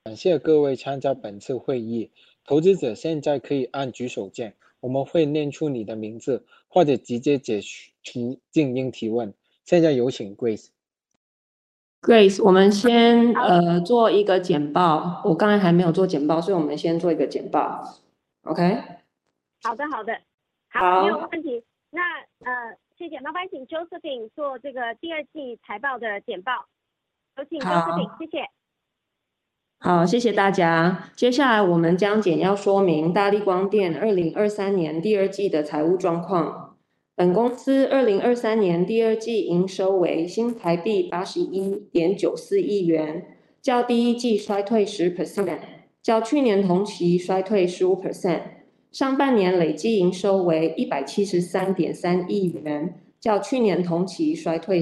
感谢各位参加本次会议。投资者现在可以按举手键，我们会念出你的名字，或者直接解除静音提问。现在有请 Grace。 Grace，我们先做一个简报。我刚才还没有做简报，所以我们先做一个简报。OK？ 好的， 好， 没有问题。那谢谢，麻烦请 Josephine 做这个第二季财报的简报。有请 Josephine，谢谢。 好，谢谢大家。接下来我们将简要说明大立光电2023年第二季的财务状况。本公司2023年第二季营收为新台币81.94亿元，较第一季衰退10%，较去年同期衰退15%。上半年累计营收为173.3亿元，较去年同期衰退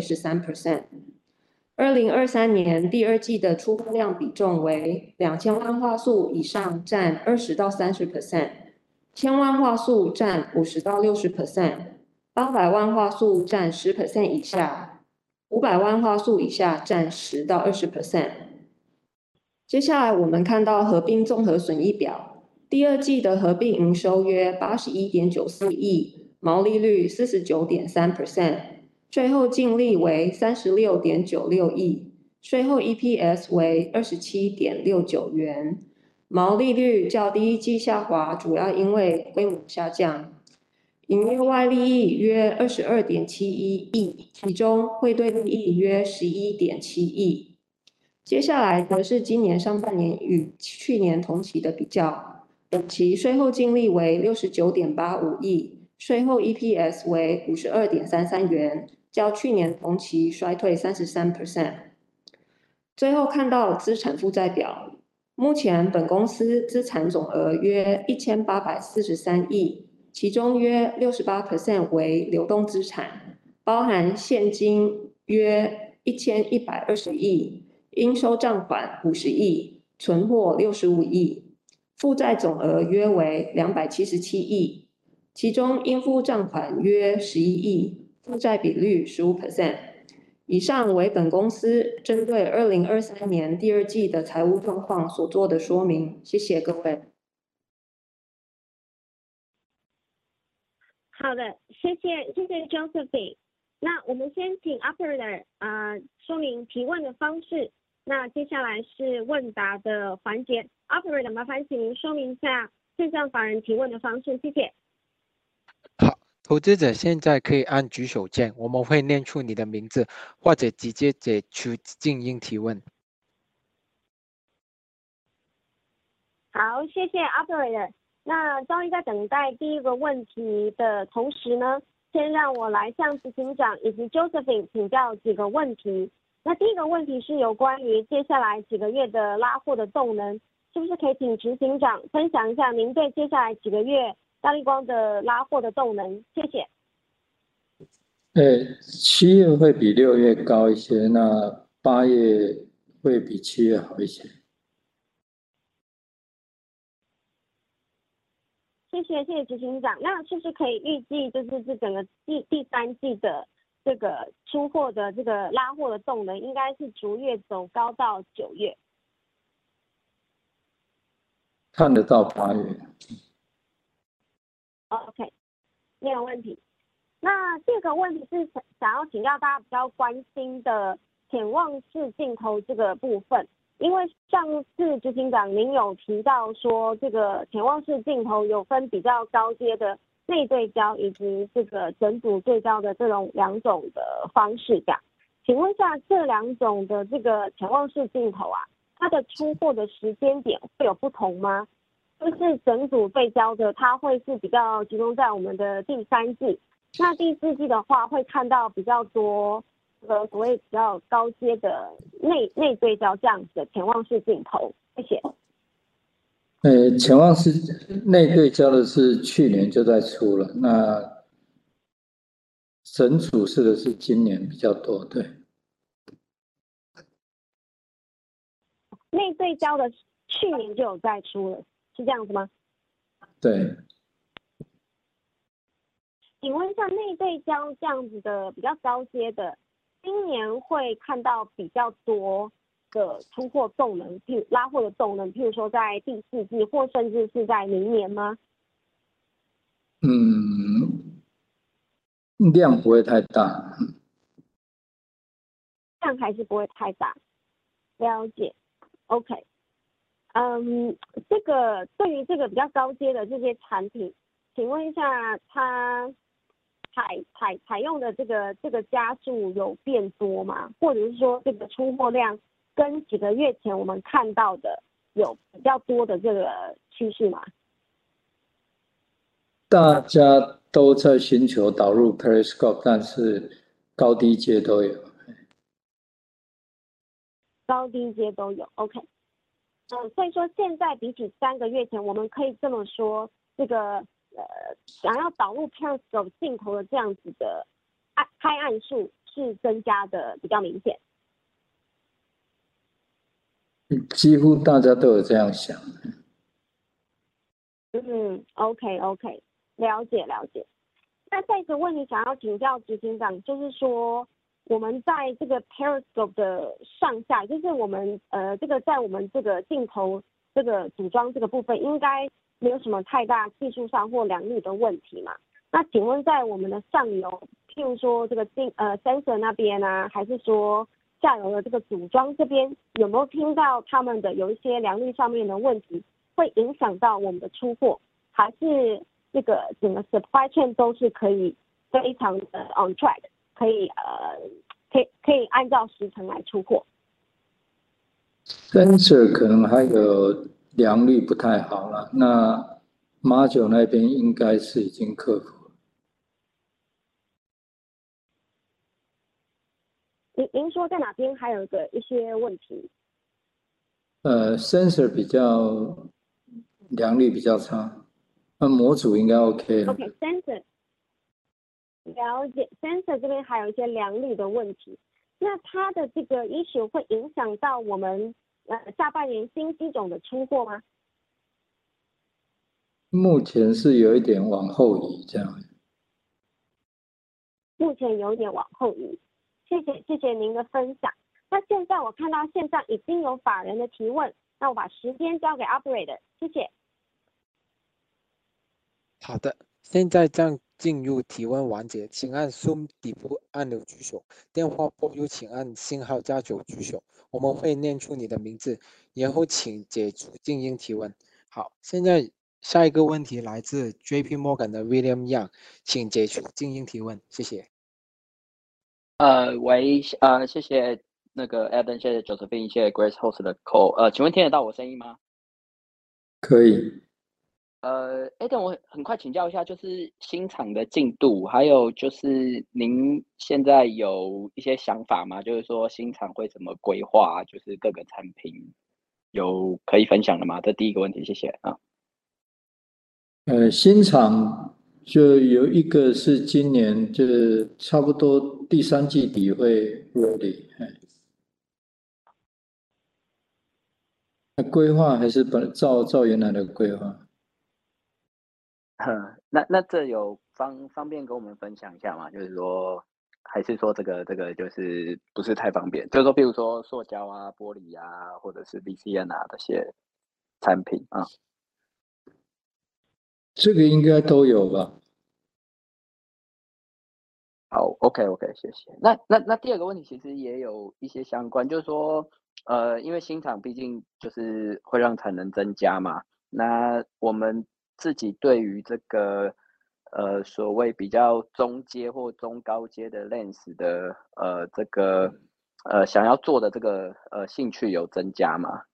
13%。2023年第二季的出货量比重为2000万画素以上占20到30%，1000万画素占50到60%，800万画素占10% 以下，500万画素以下占10到20%。接下来我们看到合并综合损益表，第二季的合并营收约81.94亿，毛利率49.3%。税后净利为36.96亿，税后 EPS 为27.69元，毛利率较第一季下滑，主要因为规模下降。营业外利益约22.71亿，其中汇兑利益约11.7亿。接下来则是今年上半年与去年同期的比较，本期税后净利为69.85亿，税后 EPS 为52.33元。较去年同期衰退33%。最后看到资产负债表，目前本公司资产总额约1843亿，其中约68% 为流动资产，包含现金约1120亿，应收账款50亿，存货65亿，负债总额约为277亿，其中应付账款约11亿。负债比率15%。以上为本公司针对2023年第二季的财务状况所做的说明，谢谢各位。 好的，谢谢 Josephine。那我们先请 Operator 说明提问的方式。那接下来是问答的环节 ，Operator 麻烦请您说明一下线上法人提问的方式，谢谢。 好。投资者现在可以按举手键，我们会念出你的名字，或者直接解除静音提问。 好，谢谢 Operator。那终于在等待第一个问题的同时呢，先让我来向执行长以及 Josephine 请教几个问题。那第一个问题是有关于接下来几个月的拉货的动能，是不是可以请执行长分享一下您对接下来几个月大立光的拉货的动能？谢谢。 7月会比6月高一些，那8月会比7月好一些。 谢谢执行长。那是不是可以预计就是这整个第三季的这个出货的这个拉货的动能，应该是逐月走高到9月？ 看得到8月。 OK， 没有问题。那这个问题是想要请教大家比较关心的潜望式镜头这个部分，因为上次执行长您有提到说，这个潜望式镜头有分比较高阶的内对焦以及这个整组对焦的这种两种的方式这样。请问一下，这两种的这个潜望式镜头啊，它的出货的时间点会有不同吗？就是整组对焦的，它会是比较集中在我们的第三季，那第四季的话会看到比较多所谓比较高阶的内对焦这样子的潜望式镜头。谢谢。 潜望式内对焦的是去年就在出了，那整组式的是今年比较多，对。 内对焦的去年就有在出了，是这样子吗？ 对。 请问一下，内对焦这样子的比较高阶的，今年会看到比较多， 的出货动能，拉货的动能，譬如说在第4季或甚至是在明年吗？ 量不会太大， 量还是不会太大。了解 ，OK。这个对于这个比较高阶的这些产品，请问一下，它采用的这个家数有变多吗？或者是说这个出货量跟几个月前我们看到的有比较多的这个趋势吗？ 大家都在寻求导入 Periscope， 但是高低阶都有。 高低阶都有 ，OK。所以说现在比起3个月前，我们可以这么说，这个想要导入 Periscope 镜头的这样子的开案数是增加的比较明显。 几乎大家都有这样想。 OK， 了解。那再一个问题想要请教执行长，就是说我们在这个 Periscope 的上下，就是我们这个在我们这个镜头这个组装这个部分，应该没有什么太大技术上或良率的问题嘛？那请问在我们的上游，譬如说这个sensor 那边啊，还是说下游的这个组装这边，有没有听到他们的有一些良率上面的问题？会影响到我们的出货，还是这个整个 supply chain 都是可以非常的 on track， 可以按照时程来出货。 Sensor 可能还有良率不太好了，那 Module 那边应该是已经克服了。您说在哪边还有一些问题 ？Sensor 比较良率比较差，那模组应该 OK 了。 OK，sensor 了解 ，sensor 这边还有一些良率的问题。那它的这个 issue 会影响到我们下半年新机种的出货吗？ 目前是有一点往后移这样。 目前有点往后移。谢谢您的分享。那现在我看到线上已经有法人的提问，那我把时间交给 operator， 谢谢。 好的，现在将进入提问环节，请按 Zoom 底部按钮举手，电话拨入请按星号加9举手，我们会念出你的名字，然后请解除静音提问。好，现在下一个问题来自 JP Morgan 的 William Yang， 请解除静音提问，谢谢。 谢谢那个 Adam， 谢谢 Josephine， 谢谢 Grace host 的 call。请问听得到我声音吗？ 可以。 Adam， 我很快请教一下，就是新厂的进度，还有就是您现在有一些想法吗？就是说新厂会怎么规划，就是各个产品有可以分享的吗？这第一个问题，谢谢啊。 新厂就有一个是今年就差不多第3季底会 ready。那规划还是照原来的规划。 那这有方便跟我们分享一下吗？就是说，还是说这个就是不是太方便？就是说，比如说塑胶啊、玻璃啊，或者是 VCN 啊这些产品啊。 这个应该都有吧。 好 ，OK， 谢谢。那第二个问题其实也有一些相关，就是说，因为新厂毕竟就是会让产能增加嘛，那我们自己对于这个所谓比较中阶或中高阶的 lens 的这个想要做的这个兴趣有增加吗？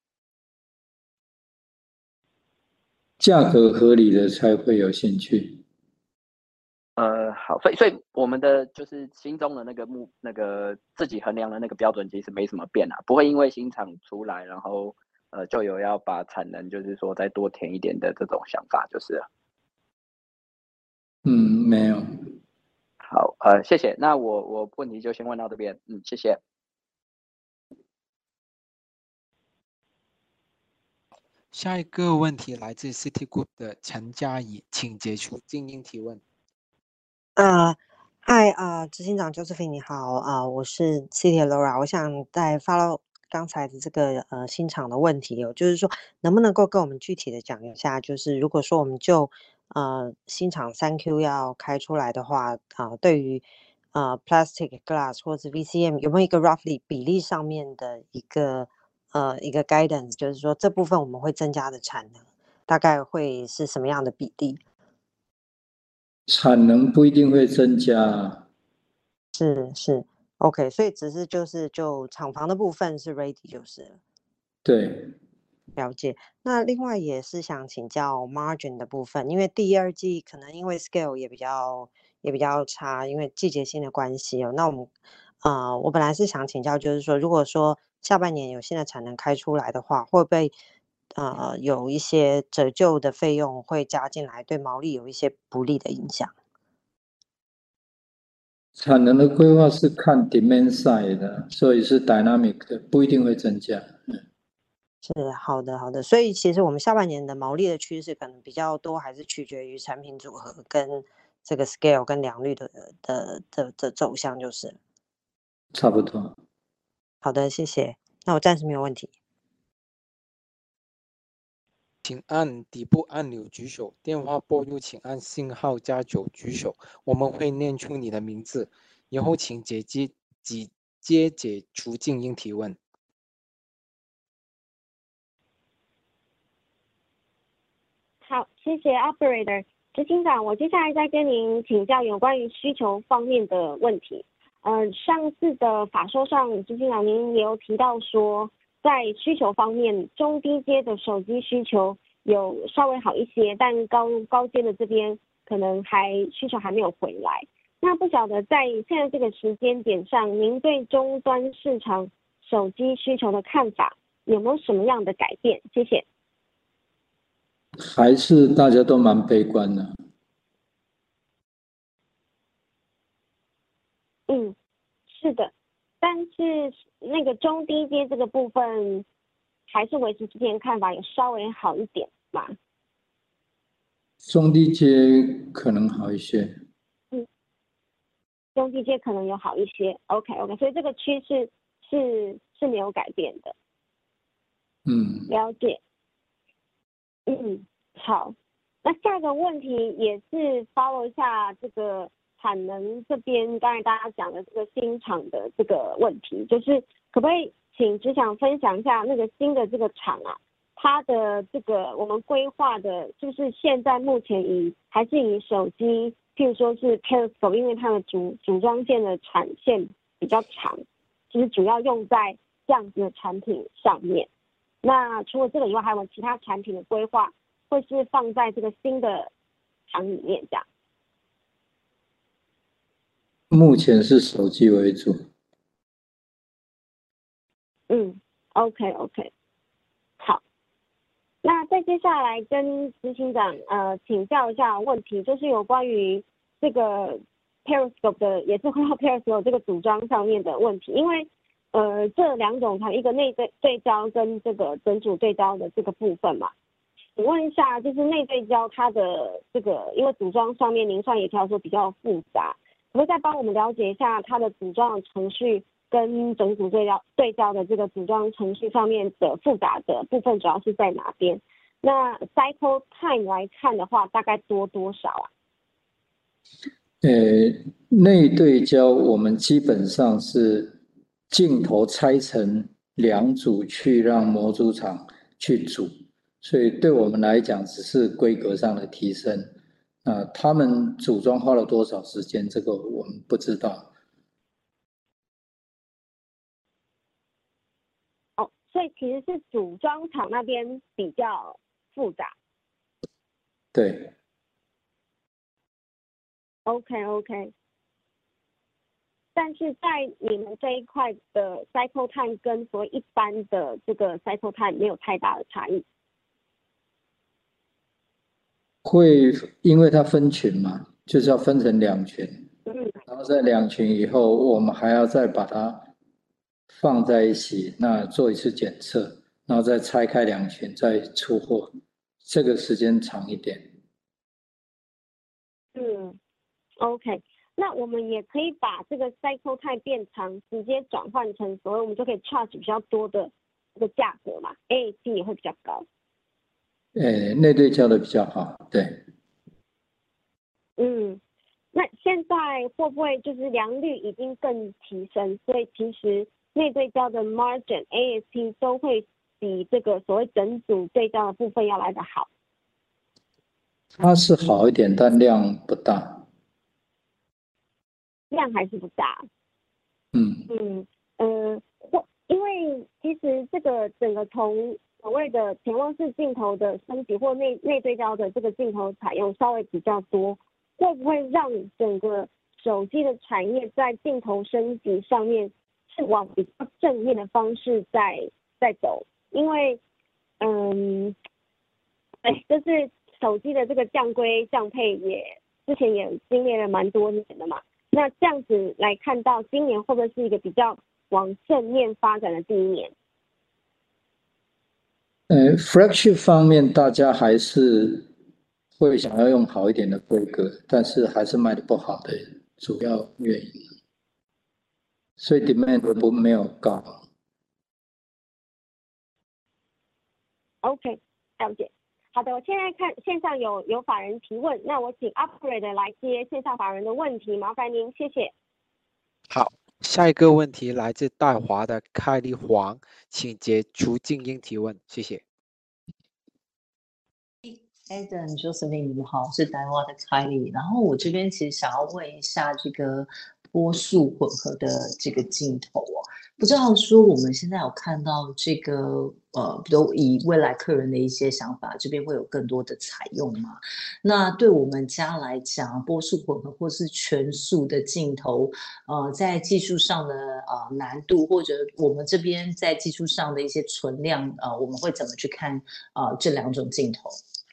价格合理的才会有兴趣。 好，所以我们的就是心中的那个自己衡量的那个标准其实没什么变啊，不会因为新厂出来，然后就有要把产能就是说再多填一点的这种想法，就是了。 没有。 好，谢谢。那我问题就先问到这边，谢谢。 下一个问题来自 Citigroup 的陈嘉怡，请解除静音提问。 嗨，执行长 Josephine 你好，我是 Citi 的 Laura， 我想再 follow 刚才的这个新厂的问题哦，就是说能不能够跟我们具体的讲一下，就是如果说我们就新厂3Q 要开出来的话，对于plastic glass 或者 VCM 有没有一个 roughly 比例上面的一个guidance，就是说这部分我们会增加的产能大概会是什么样的比例？ 产能不一定会增加。 是 OK， 所以只是就厂房的部分是 ready 就是了。 对， 了解。那另外也是想请教 margin 的部分，因为第二季可能因为 scale 也比较差，因为季节性的关系哦。那我本来是想请教，就是说如果说下半年有新的产能开出来的话，会不会有一些折旧的费用会加进来，对毛利有一些不利的影响？ 产能的规划是看 demand side 的，所以是 dynamic 的，不一定会增加。 是好的，所以其实我们下半年的毛利的趋势可能比较多，还是取决于产品组合跟这个 scale 跟良率的走向，就是了。 差不多。 好的，谢谢。那我暂时没有问题。 请按底部按钮举手，电话拨入请按星号加9举手，我们会念出你的名字，然后请解除静音提问。 好，谢谢 Operator。执行长，我接下来再跟您请教有关于需求方面的问题。上次的法说上，执行长您也有提到说，在需求方面，中低阶的手机需求有稍微好一些，但高阶的这边可能需求还没有回来。那不晓得在现在这个时间点上，您对终端市场手机需求的看法有没有什么样的改变？谢谢。 还是大家都蛮悲观的。 是的，但是那个中低阶这个部分还是维持之前看法，有稍微好一点嘛？ 中低阶可能好一些。 中低阶可能有好一些。OK， 所以这个趋势是没有改变的。了解。好。那下一个问题也是 follow 一下这个产能这边，刚才大家讲的这个新厂的这个问题，就是可不可以请只想分享一下那个新的这个厂啊，它的这个我们规划的，就是现在目前还是以手机，譬如说是 Periscope， 因为它的组装线的产线比较长，就是主要用在这样子的产品上面。那除了这个以外，还有其他产品的规划会是放在这个新的厂里面这样？ 目前是手机为主。 OK， 好。那再接下来跟执行长请教一下问题，就是有关于这个 Periscope 的，也是回到 Periscope 这个组装上面的问题，因为这两种它一个内对焦跟这个整组对焦的这个部分嘛，请问一下，就是内对焦它的这个，因为组装上面您算也提到说比较复杂，可不可以再帮我们了解一下它的组装的程序跟整组对焦的这个组装程序上面的复杂的部分主要是在哪边？那 cycle time 来看的话，大概多少啊？ 内对焦我们基本上是镜头拆成2组去让模组厂去组，所以对我们来讲只是规格上的提升。他们组装花了多少时间，这个我们不知道。 所以其实是组装厂那边比较复杂。 对。 OK， 但是在你们这一块的 cycle time 跟所谓一般的这个 cycle time 没有太大的差异。 会，因为它分群嘛，就是要分成2群。然后在2群以后，我们还要再把它放在一起，那做一次检测，然后再拆开2群再出货，这个时间长一点。 OK， 那我们也可以把这个 cycle time 变长，直接转换成所谓我们就可以 charge 比较多的这个价格嘛 ，ASP 也会比较高。 内对焦的比较好，对。 那现在会不会就是良率已经更提升，所以其实内对焦的 margin ASP 都会比这个所谓整组对焦的部分要来得好？ 它是好一点，但量不大。 量还是不大。因为其实这个整个从所谓的潜望式镜头的升级或内对焦的这个镜头采用稍微比较多，会不会让整个手机的产业在镜头升级上面是往比较正面的方式在走？因为就是手机的这个降规降配之前也经历了蛮多年的嘛，那这样子来看到今年会不会是一个比较往正面发展的第一年 ？flagship 方面大家还是会想要用好一点的规格，但是还是卖的不好的主要原因，所以 demand 没有高。 OK， 了解。好的，我现在看线上有法人提问，那我请 operator 来接线上法人的问题，麻烦您，谢谢。 好，下一个问题来自戴华的凯莉黄，请解除静音提问，谢谢。 Adam Josephine， 你们好，是戴华的凯莉。然后我这边其实想要问一下这个波束混合的这个镜头哦，不知道说我们现在有看到这个比如以未来客人的一些想法，这边会有更多的采用吗？那对我们家来讲，波束混合或是全素的镜头，在技术上的难度，或者我们这边在技术上的一些存量，我们会怎么去看这两种镜头？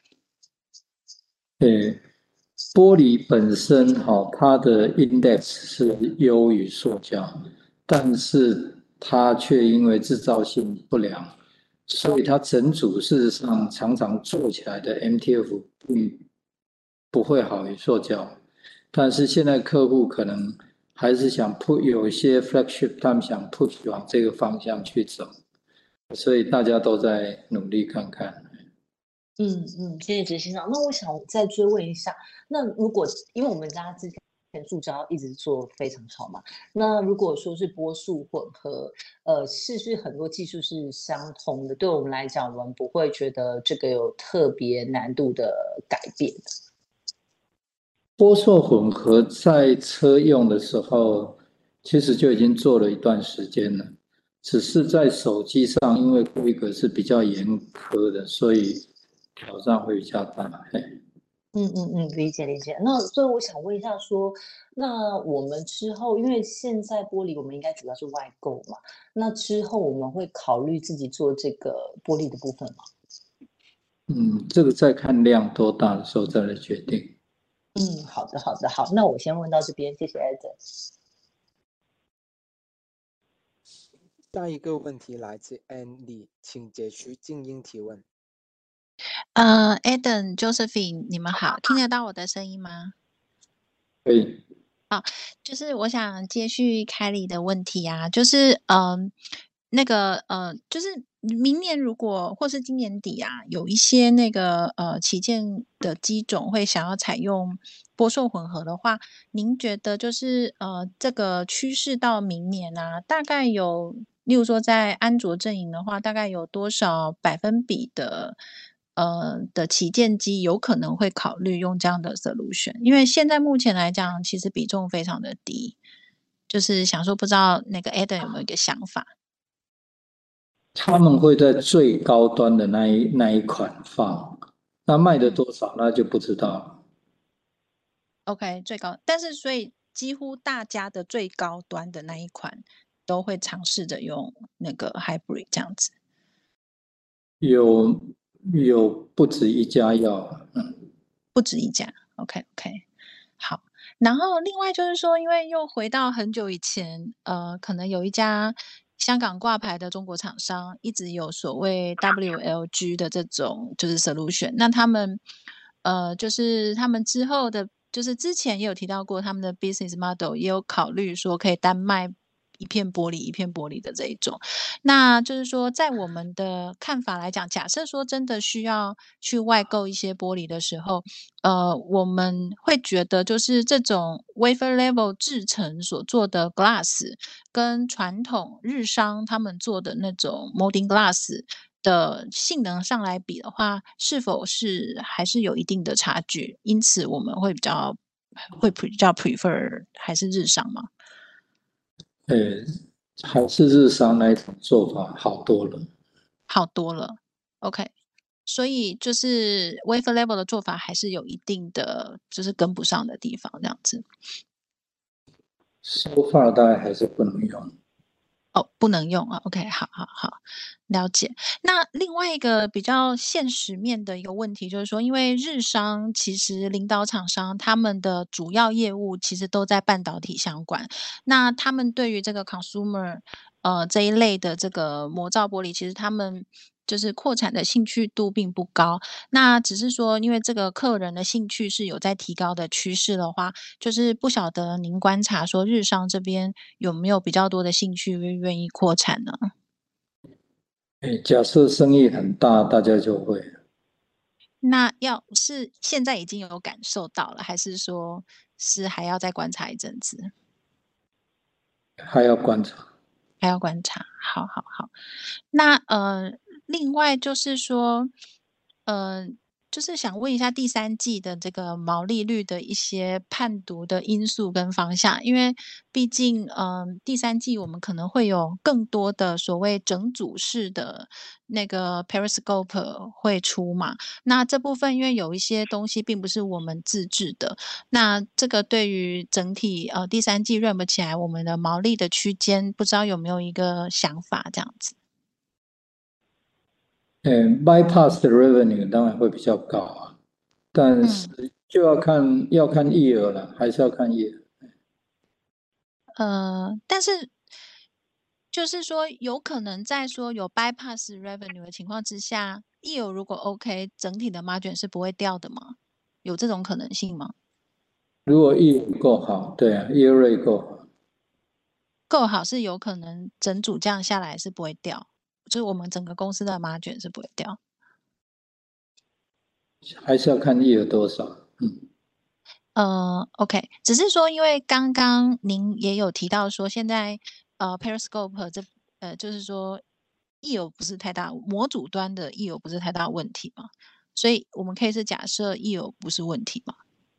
玻璃本身它的 index 是优于塑胶，但是它却因为制造性不良，所以它整组事实上常常做起来的 MTF 不会好于塑胶。但是现在客户可能还是想有一些 flagship 他们想 push 往这个方向去走，所以大家都在努力看看。 谢谢执行长。那我想再追问一下，那如果因为我们家之前塑胶一直做非常好嘛，那如果说是波束混合，是不是很多技术是相同的？对我们来讲，我们不会觉得这个有特别难度的改变。 波束混合在车用的时候，其实就已经做了一段时间了，只是在手机上，因为规格是比较严苛的，所以挑战会比较大。 理解。那所以我想问一下说，那我们之后，因为现在玻璃我们应该主要是外购嘛，那之后我们会考虑自己做这个玻璃的部分吗？ 这个再看量多大的时候再来决定。 好的，那我先问到这边，谢谢 Adam。 下一个问题来自 Andy， 请解除静音提问。 Adam Josephine， 你们好，听得到我的声音吗？ 可以。 就是我想接续凯莉的问题啊，就是就是明年如果或是今年底啊，有一些那个旗舰的机种会想要采用波束混合的话，您觉得就是这个趋势到明年啊，大概有，例如说在安卓阵营的话，大概有多少%的旗舰机有可能会考虑用这样的 solution？ 因为现在目前来讲，其实比重非常的低，就是想说不知道那个 Adam 有没有一个想法？ 他们会在最高端的那一款放，那卖的多少那就不知道了。 OK， 最高，但是所以几乎大家的最高端的那一款都会尝试着用那个 hybrid 这样子。 有不止一家要， 不止一家。OK， 好。然后另外就是说，因为又回到很久以前，可能有一家香港挂牌的中国厂商一直有所谓 WLG 的这种就是 solution， 那他们就是他们之后的就是之前也有提到过他们的 business model 也有考虑说可以单卖一片玻璃一片玻璃的这一种。那就是说在我们的看法来讲，假设说真的需要去外购一些玻璃的时候，我们会觉得就是这种 wafer level 制成所做的 glass 跟传统日商他们做的那种 molding glass 的性能上来比的话，是否是还是有一定的差距？因此我们会比较prefer 还是日商吗？ 还是日商那一种做法好多了。 好多了 ，OK。所以就是 wafer level 的做法还是有一定的就是跟不上的地方，这样子。 So far 大概还是不能用。 哦，不能用啊。OK，好，了解。那另外一个比较现实面的一个问题就是说，因为日商其实领导厂商他们的主要业务其实都在半导体相关，那他们对于这个 consumer 这一类的这个模造玻璃，其实他们就是扩产的兴趣度并不高。那只是说，因为这个客人的兴趣是有在提高的趋势的话，就是不晓得您观察说日商这边有没有比较多的兴趣愿意扩产呢？ 假设生意很大，大家就会。 那要是现在已经有感受到了，还是说是还要再观察一阵子？ 还要观察。 还要观察，好。那另外就是说，就是想问一下第三季的这个毛利率的一些判读的因素跟方向，因为毕竟第三季我们可能会有更多的所谓整组式的那个 Periscope 会出嘛，那这部分因为有一些东西并不是我们自制的，那这个对于整体第三季 ramp 起来我们的毛利的区间，不知道有没有一个想法这样子？ bypass 的 revenue 当然会比较高啊，但是就要看业额了，还是要看业额。 但是就是说，有可能在说有 bypass revenue 的情况之下，业额如果 OK，整体的 margin 是不会掉的吗？有这种可能性吗？ 如果业务够好，对啊，业务够好， 够好是有可能整组这样下来是不会掉，就是我们整个公司的 margin 是不会掉。 还是要看业额多少。 OK，只是说，因为刚刚您也有提到说，现在Periscope 就是说益有不是太大，模组端的益有不是太大问题嘛，所以我们可以是假设益有不是问题嘛。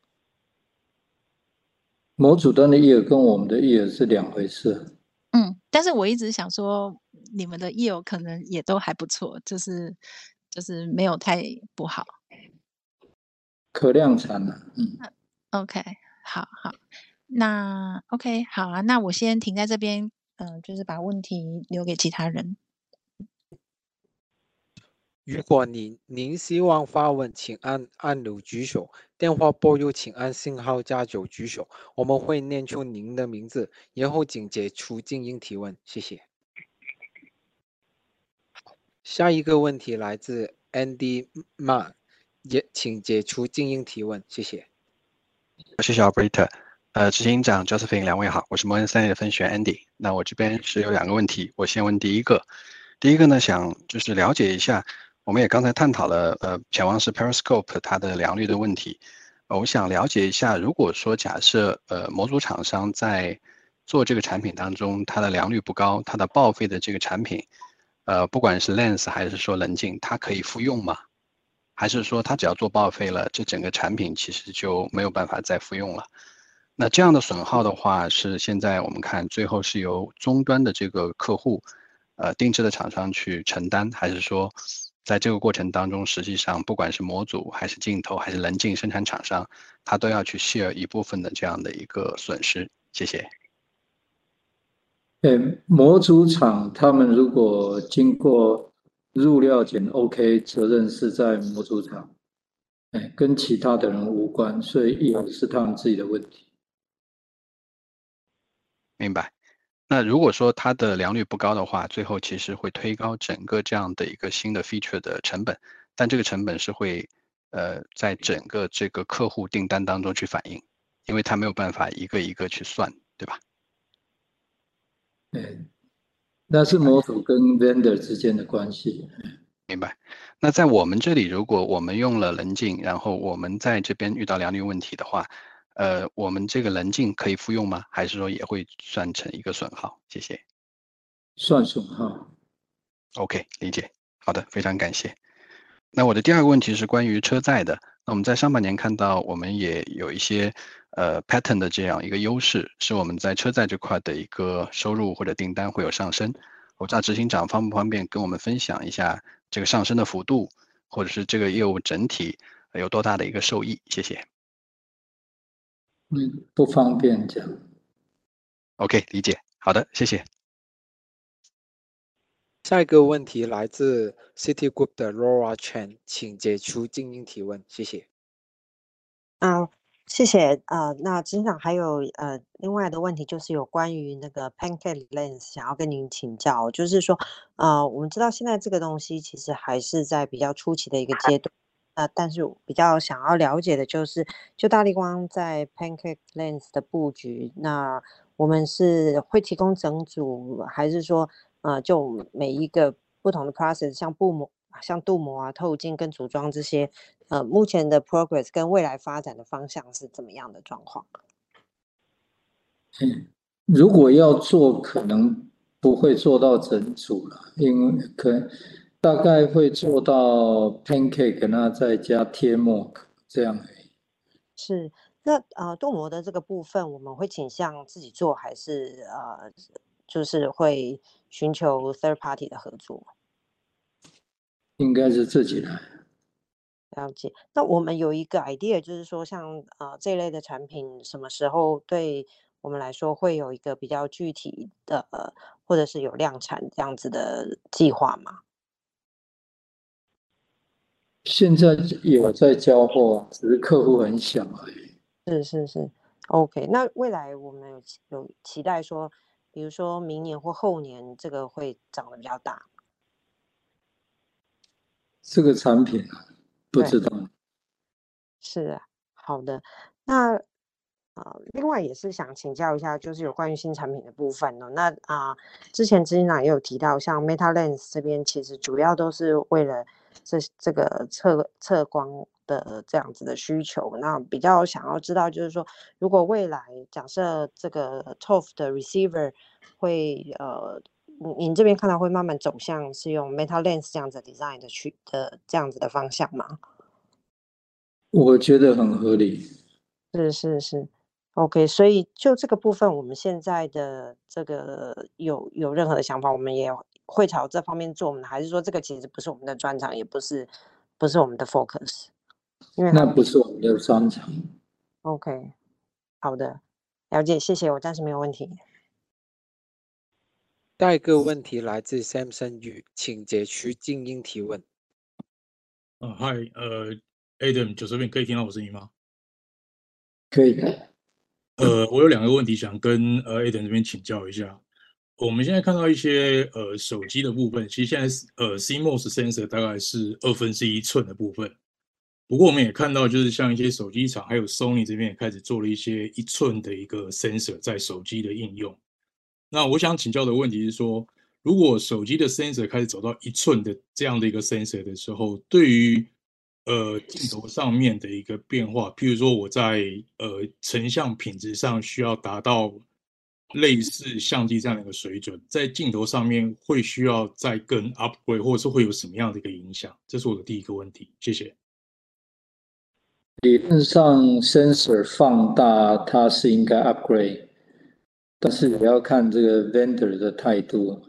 模组端的业额跟我们的业额是两回事。 但是我一直想说，你们的业务可能也都还不错，就是没有太不好。 可量产了。 OK，好，那 OK 好啊，那我先停在这边，就是把问题留给其他人。 如果您希望发问，请按钮举手，电话拨入请按星号加9举手，我们会念出您的名字，然后请解除静音提问，谢谢。下一个问题来自 Andy Ma， 也请解除静音提问，谢谢。 谢谢 Operator。执行长 Josephine 两位好，我是摩根斯坦利的分析员 Andy。那我这边是有2个问题，我先问第一个。第一个呢，想就是了解一下，我们也刚才探讨了潜望式 Periscope 它的良率的问题。我想了解一下，如果说假设模组厂商在做这个产品当中，它的良率不高，它的报废的这个产品，不管是 lens 还是说棱镜，它可以复用吗？还是说它只要做报废了，这整个产品其实就没有办法再复用了？那这样的损耗的话，是现在我们看最后是由终端的这个客户，定制的厂商去承担，还是说在这个过程当中，实际上不管是模组还是镜头还是棱镜生产厂商，他都要去 share 一部分的这样的一个损失？谢谢。 模组厂他们如果经过入料检 OK， 责任是在模组厂，跟其他的人无关，所以也是他们自己的问题。 明白。那如果说它的良率不高的话，最后其实会推高整个这样的一个新的 feature 的成本，但这个成本是会在整个这个客户订单当中去反映，因为它没有办法一个一个去算，对吧？ 对，那是模组跟 vendor 之间的关系。 明白。那在我们这里，如果我们用了棱镜，然后我们在这边遇到良率问题的话，我们这个棱镜可以复用吗？还是说也会算成一个损耗？谢谢。 算损耗。 OK， 理解。好的，非常感谢。那我的第二个问题是关于车载的。那我们在上半年看到，我们也有一些pattern 的这样一个优势，是我们在车载这块的一个收入或者订单会有上升。我不知道执行长方不方便跟我们分享一下这个上升的幅度，或者是这个业务整体有多大的一个受益？谢谢。 不方便讲。 OK， 理解。好的，谢谢。 下一个问题来自 Citigroup 的 Laura Chen， 请解除静音提问，谢谢。 谢谢。那执行长还有另外的问题就是有关于那个 Pancake Lens， 想要跟您请教，就是说我们知道现在这个东西其实还是在比较初期的一个阶段，但是我比较想要了解的就是，就大立光在 Pancake Lens 的布局，那我们是会提供整组，还是说就每一个不同的 process， 像镀膜啊、透镜跟组装这些，目前的 progress 跟未来发展的方向是怎么样的状况？ 如果要做，可能不会做到整组了，因为可能大概会做到 pancake， 那再加贴膜这样而已。 是，那镀膜的这个部分，我们会倾向自己做，还是就是会寻求 third party 的合作？ 应该是自己来。 了解。那我们有一个 idea， 就是说像这一类的产品，什么时候对我们来说会有一个比较具体的或者是有量产这样子的计划吗？ 现在有在交货，只是客户很小而已。 是 OK。那未来我们有期待说，比如说明年或后年这个会长得比较大？ 这个产品不知道。 是啊，好的。那另外也是想请教一下，就是有关于新产品的部分呢。那之前执行长也有提到，像 MetaLens 这边其实主要都是为了这个测光的这样子的需求。那比较想要知道，就是说，如果未来假设这个 ToF 的 receiver 会您这边看到会慢慢走向是用 MetaLens 这样子 design 的这样子的方向吗？ 我觉得很合理。 是 OK。所以就这个部分，我们现在的这个有任何的想法，我们也会朝这方面做，还是说这个其实不是我们的专长，也不是我们的 focus？ 因为那不是我们的专长。 OK， 好的，了解，谢谢，我暂时没有问题。 下一个问题来自 Samson Yu， 请解除静音提问。 嗨，Adam 9这边可以听到我声音吗？ 可以。 我有2个问题想跟Adam 这边请教一下。我们现在看到一些手机的部分，其实现在CMOS sensor 大概是1/2寸的部分。不过我们也看到，就是像一些手机厂还有 Sony 这边也开始做了一些1寸的一个 sensor 在手机的应用。那我想请教的问题是说，如果手机的 sensor 开始走到1寸的这样的一个 sensor 的时候，对于镜头上面的一个变化，譬如说我在成像品质上需要达到类似相机这样的一个水准，在镜头上面会需要再更 upgrade， 或者是会有什么样的一个影响？这是我的第一个问题，谢谢。 理论上 sensor 放大它是应该 upgrade， 但是也要看这个 vendor 的态度。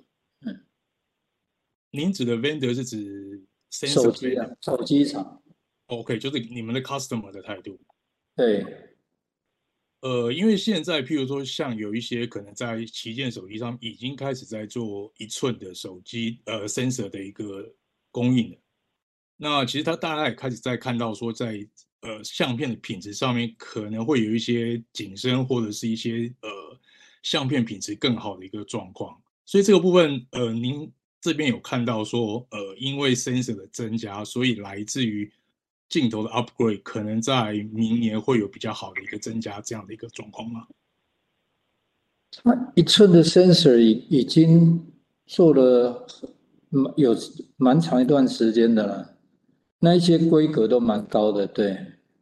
您指的 vendor 是指 sensor 手机啊，手机厂。 OK， 就是你们的 customer 的态度。 对。 因为现在譬如说像有一些可能在旗舰手机上已经开始在做1寸的手机sensor 的一个供应了。那其实大家也开始在看到说在相片的品质上面可能会有一些景深或者是一些相片品质更好的一个状况。所以这个部分您这边有看到说因为 sensor 的增加，所以来自于镜头的 upgrade 可能在明年会有比较好的一个增加这样的一个状况吗 ？1寸的 sensor 已经做了有蛮长一段时间的了，那一些规格都蛮高的，对。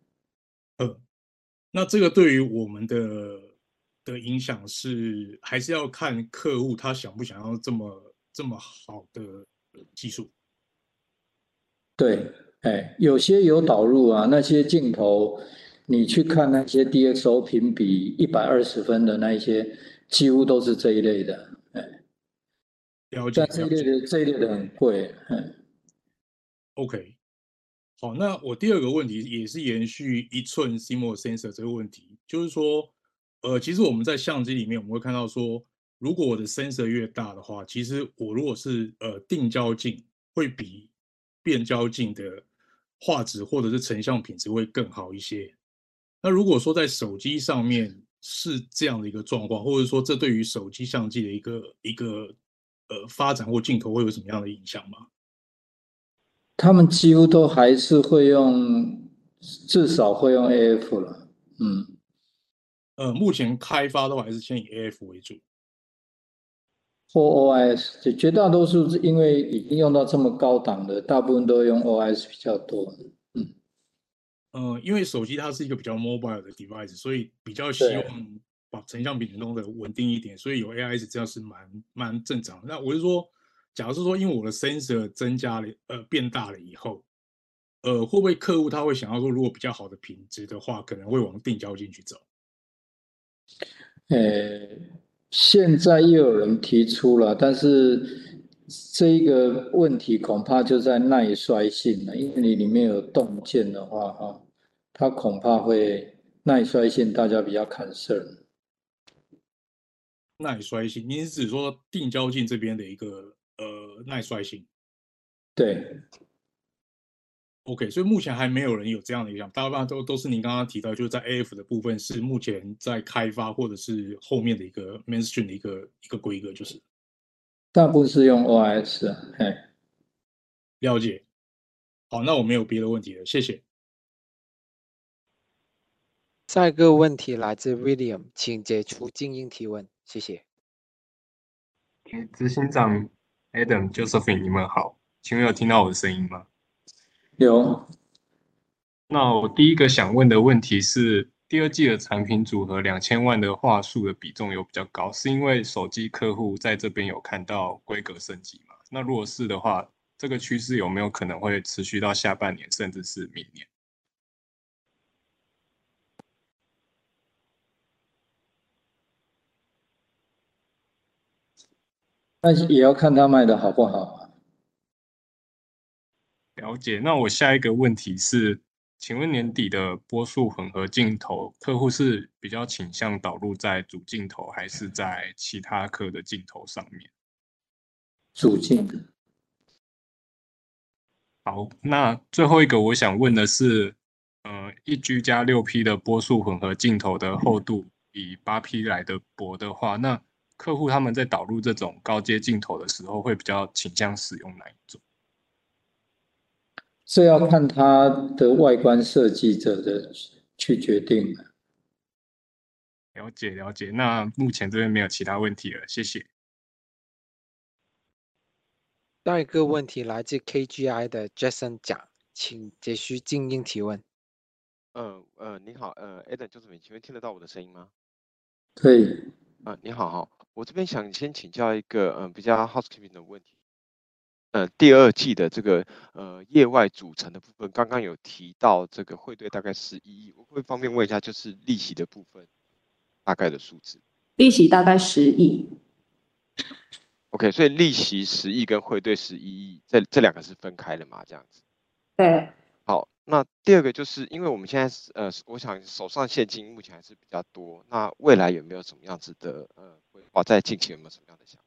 那这个对于我们的影响是，还是要看客户他想不想要这么好的技术。 对，有些有导入啊，那些镜头，你去看那些 DxO 评比120分的那一些，几乎都是这一类的， 了解， 但这一类的很贵 ，OK。好，那我第二个问题也是延续1寸 CMOS sensor 这个问题，就是说，其实我们在相机里面我们会看到说，如果我的 sensor 越大的话，其实我如果是定焦镜，会比变焦镜的画质或者是成像品质会更好一些。那如果说在手机上面是这样的一个状况，或者说这对于手机相机的一个发展或镜头会有什么样的影响吗？ 他们几乎都还是会用，至少会用 AF 了， 目前开发都还是先以 AF 为主。 或 OIS， 绝大多数是因为已经用到这么高档的，大部分都用 OIS 比较多。 因为手机它是一个比较 mobile 的 device， 所以比较希望把成像品质弄得稳定一点，所以有 AIS 这样是蛮正常的。那我是说，假如是说因为我的 sensor 增加了，变大了以后，会不会客户他会想要说，如果比较好的品质的话，可能会往定焦镜去走？ 现在又有人提出了，但是这一个问题恐怕就在耐衰性了，因为你里面有动件的话，它恐怕会耐衰性，大家比较concern。 耐衰性，你是指说定焦镜这边的一个耐衰性？ 对。 OK，所以目前还没有人有这样的一项，大部分都是您刚刚提到，就是在 AF 的部分是目前在开发或者是后面的一个 mainstream 的一个规格，就是大部分是用 OIS， 了解。好，那我没有别的问题了，谢谢。 下一个问题来自 William， 请解除静音提问，谢谢。 执行长 Adam、Josephine， 你们好，请问有听到我的声音吗？ 有。 那我第一个想问的问题是，第二季的产品组合2000万的画素的比重有比较高，是因为手机客户在这边有看到规格升级吗？那如果是的话，这个趋势有没有可能会持续到下半年，甚至是明年？ 但是也要看它卖的好不好。 了解。那我下一个问题是，请问年底的波束混合镜头，客户是比较倾向导入在主镜头，还是在其他颗的镜头上面？ 主镜。 好，那最后一个我想问的是，1G 加6P 的波束混合镜头的厚度比8P 来的薄的话，那客户他们在导入这种高阶镜头的时候，会比较倾向使用哪一种？ 这要看它的外观设计者的去决定了。 了解了解，那目前这边没有其他问题了，谢谢。 下一个问题来自 KGI 的 Jason 蒋，请解除静音提问。 你好，Adam，就是你，请问听得到我的声音吗？ 可以。 你好，我这边想先请教一个比较 housekeeping 的问题。第二季的这个业外组成的部分，刚刚有提到这个汇兑大概11亿，我会方便问一下，就是利息的部分大概的数字？ 利息大概10亿。 OK， 所以利息10亿跟汇兑11亿，这两个是分开的嘛？这样子。 对。 好，那第二个就是因为我们现在我想手上现金目前还是比较多，那未来有没有什么样子的规划？在近期有没有什么样的想法？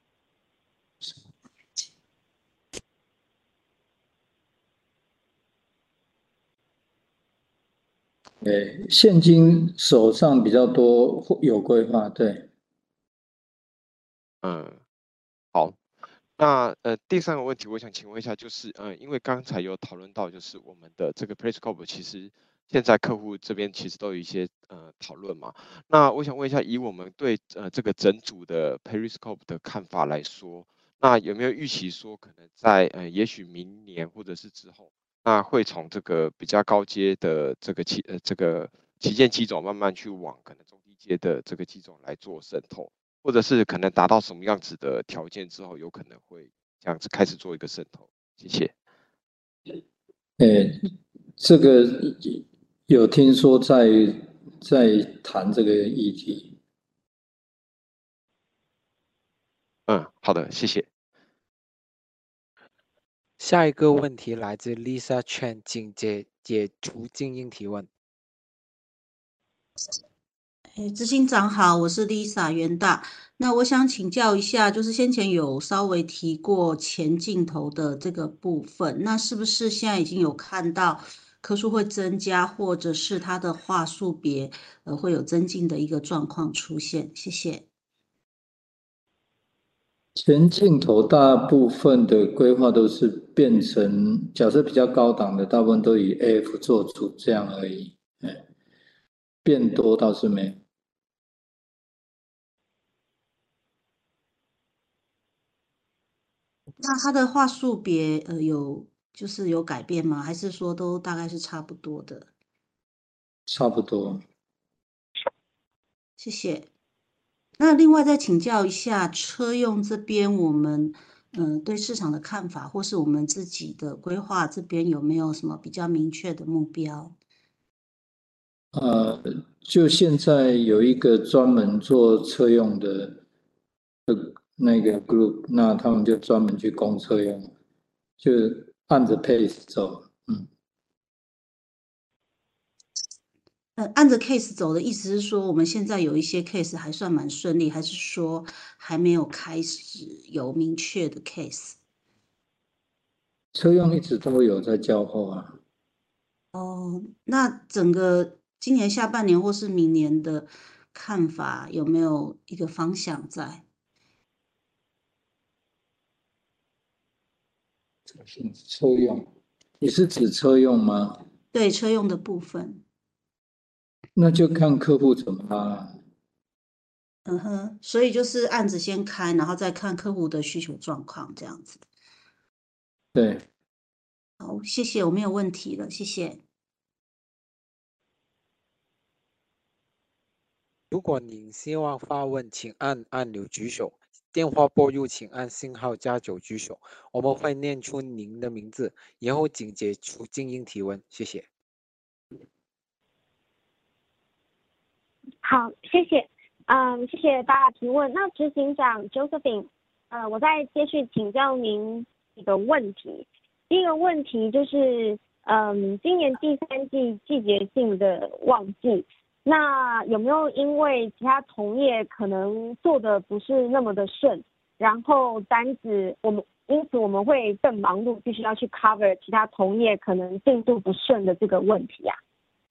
现金手上比较多，有规划，对。 好， 那第三个问题，我想请问一下，就是因为刚才有讨论到，就是我们的这个 Periscope 其实现在客户这边其实都有一些讨论嘛。那我想问一下，以我们对这个整组的 Periscope 的看法来说，那有没有预期说可能在也许明年或者是之后，那会从这个比较高阶的这个旗舰机种慢慢去往可能中低阶的这个机种来做渗透？或者是可能达到什么样子的条件之后，有可能会这样子开始做一个渗透。谢谢。 这个有听说在谈这个议题。 好的，谢谢。 下一个问题来自 Lisa Chen， 请解除静音提问。 执行长好，我是 Lisa 元大。那我想请教一下，就是先前有稍微提过前镜头的这个部分，那是不是现在已经有看到颗数会增加，或者是它的话术别会有增进的一个状况出现？谢谢。 前镜头大部分的规划都是变成假设比较高档的，大部分都以 AF 做主这样而已，变多倒是没有。 那它的话术别就是有改变吗？还是说都大概是差不多的？ 差不多。 谢谢。那另外再请教一下车用这边，我们对市场的看法，或是我们自己的规划这边有没有什么比较明确的目标？ 就现在有一个专门做车用的那个 group， 那他们就专门去攻车用，就按着 pace 走。 按着 case 走的意思是说，我们现在有一些 case 还算蛮顺利，还是说还没有开始有明确的 case？ 车用一直都有在交货啊。 那整个今年下半年或是明年的看法有没有一个方向在？ 车用，你是指车用吗？ 对，车用的部分。 那就看客户怎么拉。 所以就是案子先开，然后再看客户的需求状况，这样子。 对。 好，谢谢，我没有问题了，谢谢。 如果您希望发问，请按按钮举手。电话拨入，请按星号+9举手。我们会念出您的名字，然后请解除静音提问。谢谢。 好，谢谢。谢谢大家提问。那执行长 Josephine， 我再继续请教您几个问题。第一个问题就是，今年第三季季节性的旺季，那有没有因为其他同业可能做的不是那么的顺，然后单子因此我们会更忙碌，必须要去 cover 其他同业可能进度不顺的这个问题啊？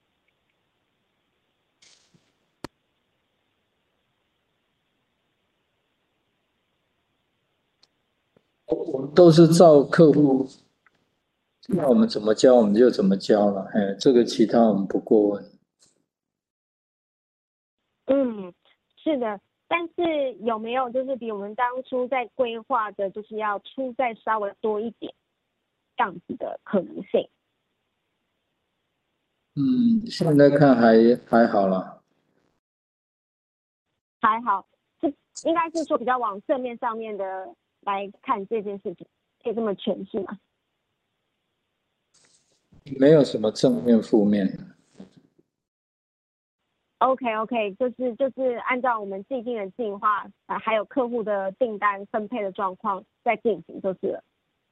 我们都是照客户，那我们怎么教我们就怎么教了，这个其他我们不过问。 是的，但是有没有就是比我们当初在规划的，就是要出再稍微多一点这样子的可能性？ 现在看还好啦。 还好，是应该是说比较往正面上面的来看这件事情，可以这么诠释吗？ 没有什么正面负面。 OK， 就是按照我们既定的计划，还有客户的订单分配的状况在进行就是了。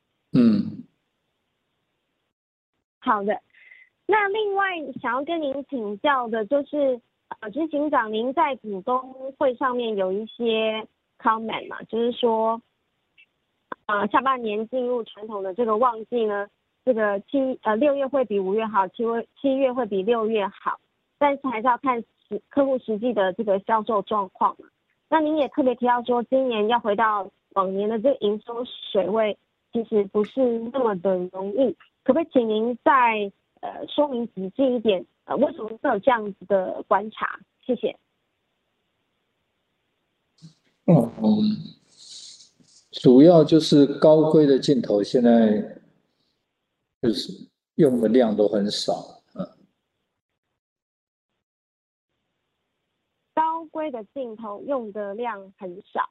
好的。那另外想要跟您请教的就是，执行长，您在股东会上面有一些 comment 嘛，就是说，下半年进入传统的这个旺季呢，这个6月会比5月好，7月会比6月好，但是还是要看客户实际的这个销售状况嘛。那您也特别提到说，今年要回到往年的这个营收水位其实不是那么的容易，可不可以请您再说明仔细一点，为什么会有这样子的观察？谢谢。 主要就是高规的镜头现在就是用的量都很少， 高规的镜头用的量很少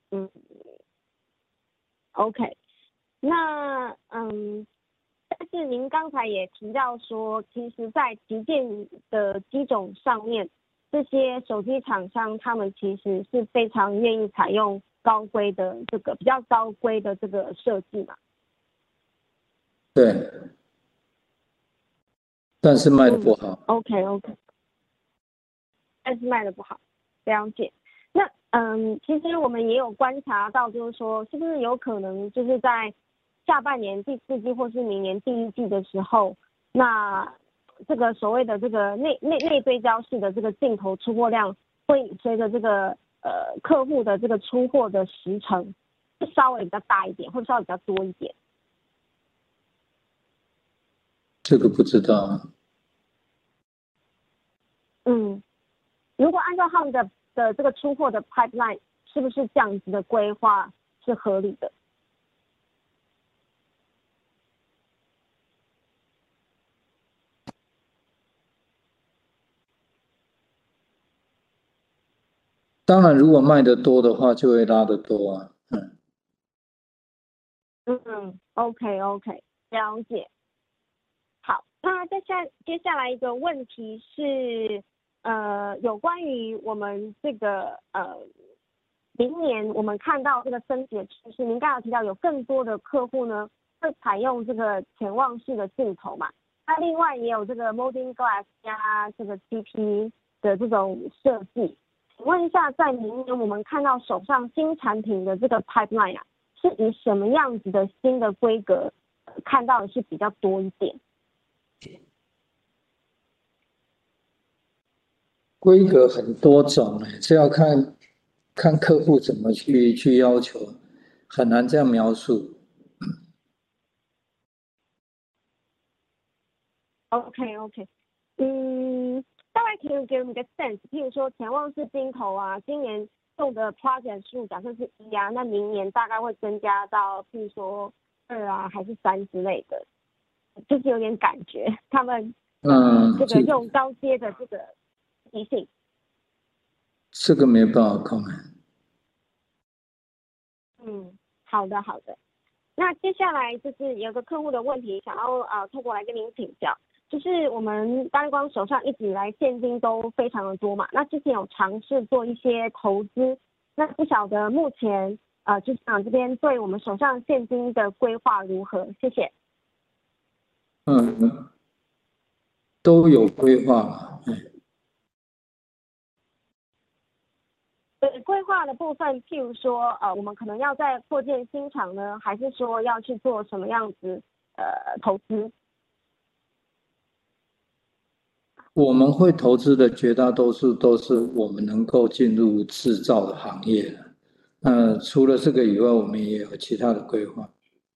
，OK， 那但是您刚才也提到说，其实在旗舰的机种上面，这些手机厂商他们其实是非常愿意采用高规的这个比较高规的这个设计嘛。 对，但是卖的不好。 OK， 但是卖的不好，了解。那其实我们也有观察到，就是说是不是有可能就是在下半年第4季或是明年第1季的时候，那这个所谓的这个内对焦式的这个镜头出货量会随着这个客户的这个出货的时程会稍微比较大一点，会稍微比较多一点。 这个不知道啊。 如果按照他们的这个出货的 pipeline， 是不是这样子的规划是合理的？ 当然，如果卖得多的话，就会拉得多啊。 OK， 了解。好，那接下来一个问题是，有关于我们这个明年我们看到这个升级的趋势，您刚才提到有更多的客户呢会采用这个潜望式的镜头嘛？那另外也有这个 molding glass 加这个 TP 的这种设计。请问一下，在明年我们看到手上新产品的这个 pipeline 啊，是以什么样子的新的规格看到的是比较多一点？ 规格很多种这要看客户怎么去要求，很难这样描述。 OK， 大概可以给我们一个 sense， 譬如说潜望式镜头啊，今年用的 project 数假设是1啊，那明年大概会增加到譬如说2啊还是3之类的，就是有点感觉他们这个用高阶的这个提醒。 这个没办法控。 好的。那接下来就是有个客户的问题，想要透过来跟您请教，就是我们大立光手上一直以来现金都非常的多嘛，那之前有尝试做一些投资，那不晓得目前执行长这边对我们手上现金的规划如何？谢谢。 都有规划嘛。 规划的部分，譬如说，我们可能要再扩建新厂呢，还是说要去做什么样子投资？ 我们会投资的绝大多数都是我们能够进入制造的行业。除了这个以外，我们也有其他的规划。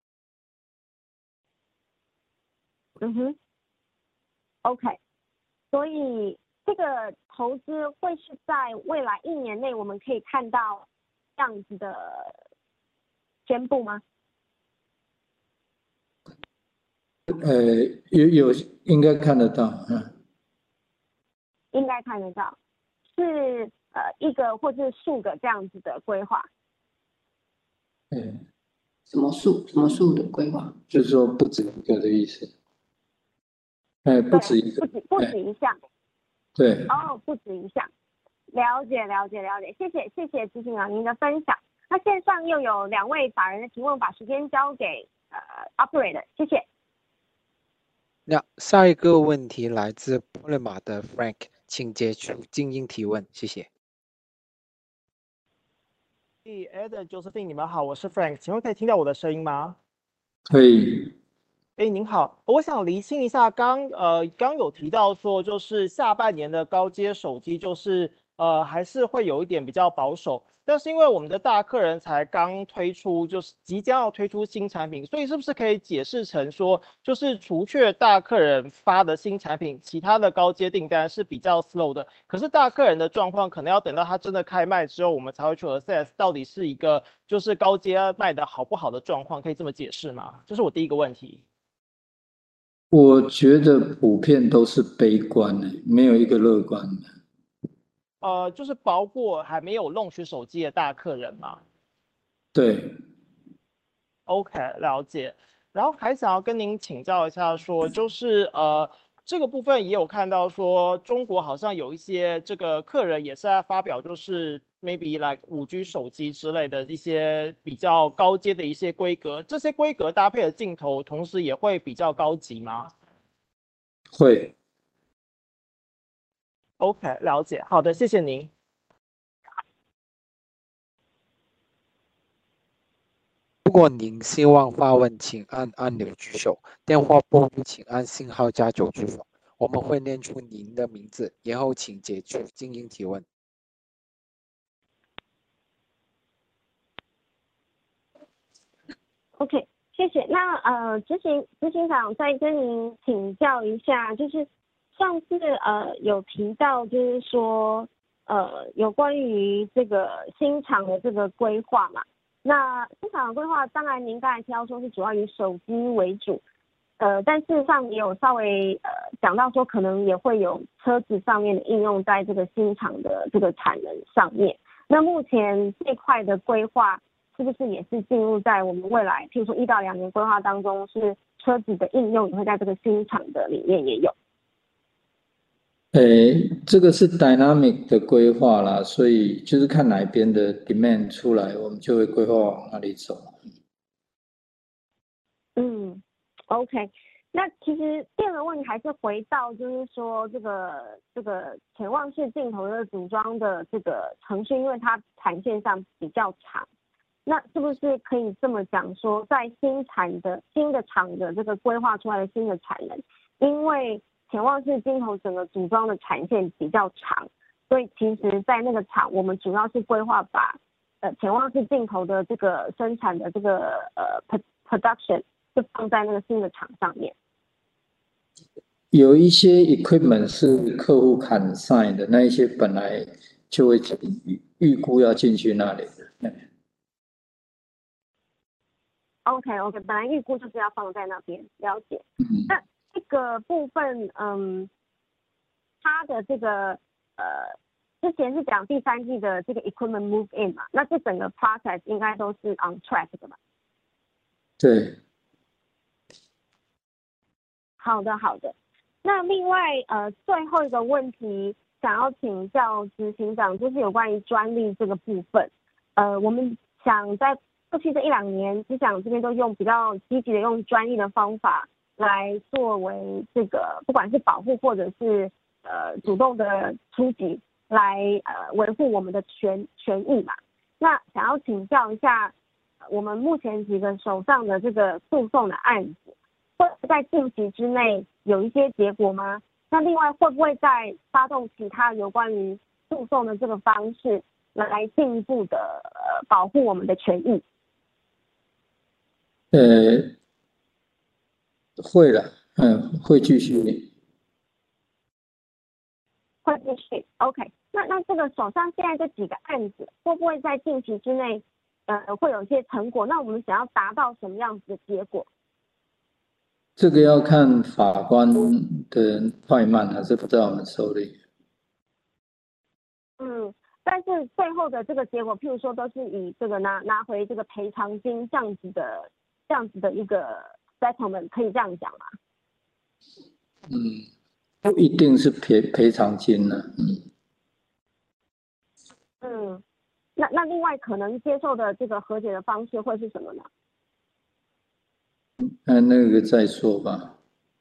OK， 所以这个投资会是在未来1年内我们可以看到这样子的宣布吗？ 有应该看得到。 应该看得到，是1个或是数个这样子的规划。 什么数的规划？ 就是说不止一个的意思。不止一个， 不止一项。 对。 不止一项，了解，谢谢执行长您的分享。那线上又有2位法人的提问，把时间交给operator， 谢谢。 那下一个问题来自波利马的 Frank， 请接触静音提问，谢谢。 Eden Josephine， 你们好，我是 Frank， 请问可以听到我的声音吗？ 可以。 您好，我想厘清一下，刚有提到说，就是下半年的高阶手机就是还是会有一点比较保守。但是因为我们的大客人才刚推出，就是即将要推出新产品，所以是不是可以解释成说，就是除却大客人发的新产品，其他的高阶订单是比较 slow 的？可是大客人的状况可能要等到他真的开卖之后，我们才会去 assess 到底是一个就是高阶卖的好不好的状况，可以这么解释吗？这是我第一个问题。 我觉得普遍都是悲观的，没有一个乐观的。 就是包括还没有弄取手机的大客人嘛。 对。 OK， 了解。然后还想要跟您请教一下说，就是这个部分也有看到说，中国好像有一些这个客人也是在发表，就是 maybe like 5G 手机之类的一些比较高阶的一些规格，这些规格搭配的镜头，同时也会比较高级吗？ 会。 OK， 了解。好的，谢谢您。 如果您希望发问，请按按钮举手；电话拨入，请按星号加9举手。我们会念出您的名字，然后请解除静音提问。 OK， 谢谢。那执行长再跟您请教一下，就是上次有提到，就是说有关于这个新厂的这个规划嘛。那新厂的规划，当然您刚才提到说是主要以手机为主，但事实上也有稍微讲到说，可能也会有车子上面的应用在这个新厂的这个产能上面。那目前这块的规划，是不是也是进入在我们未来，譬如说1到2年规划当中，是车子的应用也会在这个新厂的里面也有？ 这个是 dynamic 的规划啦，所以就是看哪一边的 demand 出来，我们就会规划往哪里走。 OK， 那其实第二个问题还是回到，就是说这个潜望式镜头的组装的这个程序，因为它产线上比较长，那是不是可以这么讲说，在新的厂的这个规划出来的新的产能，因为潜望式镜头整个组装的产线比较长，所以其实在那个厂，我们主要是规划把潜望式镜头的这个生产的这个production 就放在那个新的厂上面。 有一些 equipment 是客户砍 sign 的，那一些本来就会预估要进去那里的。 OK， 本来预估就是要放在那边，了解。那这个部分，它的这个之前是讲第3季的这个 equipment move in 嘛，那这整个 process 应该都是 on track 的嘛？ 对。 好的。那另外最后一个问题想要请教执行长，就是有关于专利这个部分。我们想在过去这1-2年，机长这边都用比较积极的用专利的方法来作为这个不管是保护或者是主动的出击来维护我们的权益嘛。那想要请教一下，我们目前几个手上的这个诉讼的案子，会在近期之内有一些结果吗？那另外会不会再发动其他有关于诉讼的这个方式来进一步的保护我们的权益？ 会了，会继续。 会继续 ，OK。那这个手上现在这几个案子，会不会在近期之内，会有一些成果？那我们想要达到什么样子的结果？ 这个要看法官的快慢，还是不在我们手里。 但是最后的这个结果，譬如说都是以这个拿回这个赔偿金这样子的一个 settlement， 可以这样讲吗？ 不一定是赔偿金呢。 那另外可能接受的这个和解的方式会是什么呢？ 那个再说吧。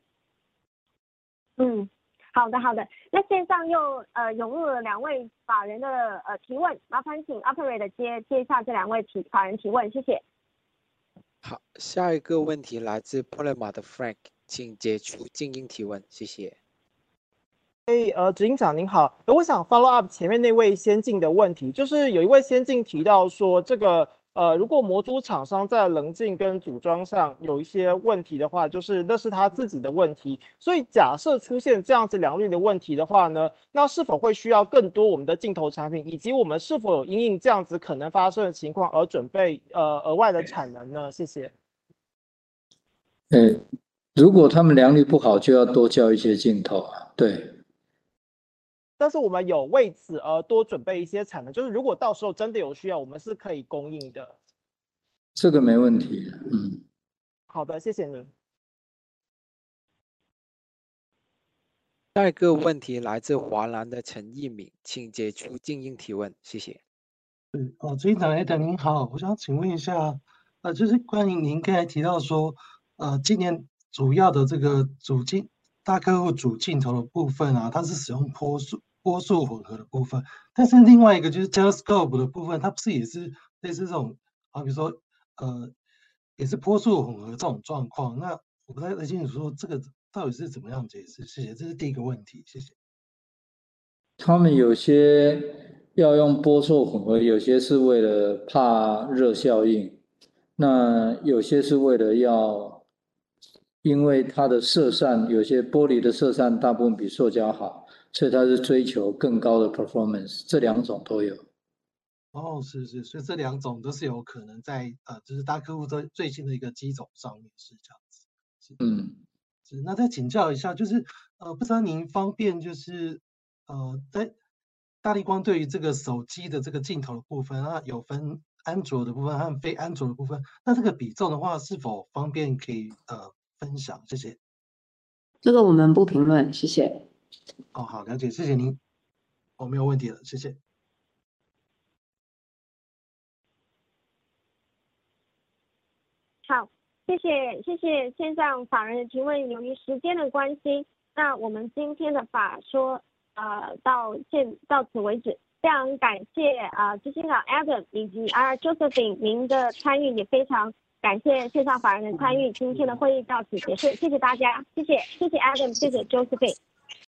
好的。那线上又涌入了2位法人的提问，麻烦请 operator 接下这2位法人提问，谢谢。 好，下一个问题来自 Polymer 的 Frank， 请解除静音提问，谢谢。 执行长您好，我想 follow up 前面那位先进的问题，就是有一位先进提到说，这个如果模组厂商在棱镜跟组装上有一些问题的话，就是那是他自己的问题。所以假设出现这样子良率的问题的话呢，那是否会需要更多我们的镜头产品，以及我们是否有因应这样子可能发生的情况而准备额外的产能呢？谢谢。 如果他们良率不好，就要多交一些镜头啊，对。 但是我们有为此而多准备一些产能，就是如果到时候真的有需要，我们是可以供应的。 这个没问题。 好的，谢谢您。 下一个问题来自华南的陈一敏，请解除静音提问，谢谢。 执行长 Adam 您好，我想请问一下，就是关于您刚才提到说，今年主要的这个大客户主镜头的部分啊，它是使用波束混合的部分，但是另外一个就是 telescope 的部分，它不是也是类似这种比如说也是波束混合这种状况，那我不太清楚说这个到底是怎么样解释？谢谢，这是第一个问题，谢谢。 他们有些要用波束混合，有些是为了怕热效应，那有些是为了因为它的射散，有些玻璃的射散大部分比塑胶好，所以它是追求更高的 performance， 这两种都有。 是，所以这两种都是有可能在就是大客户最新的一个机种上面是这样子。是。那再请教一下，就是不知道您方便就是在大立光对于这个手机的这个镜头的部分，那有分安卓的部分和非安卓的部分，那这个比重的话，是否方便可以分享？谢谢。 这个我们不评论，谢谢。 好，了解，谢谢您。没有问题了，谢谢。 好，谢谢线上法人的提问。由于时间的关系，那我们今天的法说到此为止。非常感谢执行长 Adam 以及 Josephine 您的参与，也非常感谢线上法人的参与。今天的会议到此结束，谢谢大家，谢谢 Adam， 谢谢 Josephine。